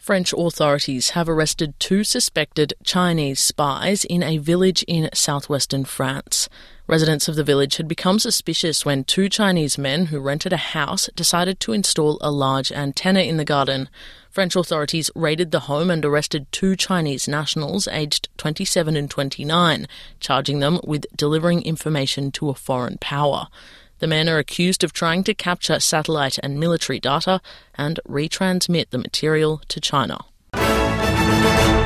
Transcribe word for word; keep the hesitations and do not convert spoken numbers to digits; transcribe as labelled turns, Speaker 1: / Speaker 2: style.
Speaker 1: French authorities have arrested two suspected Chinese spies in a village in southwestern France. Residents of the village had become suspicious when two Chinese men who rented a house decided to install a large antenna in the garden. French authorities raided the home and arrested two Chinese nationals aged twenty-seven and twenty-nine, charging them with delivering information to a foreign power. The men are accused of trying to capture satellite and military data and retransmit the material to China.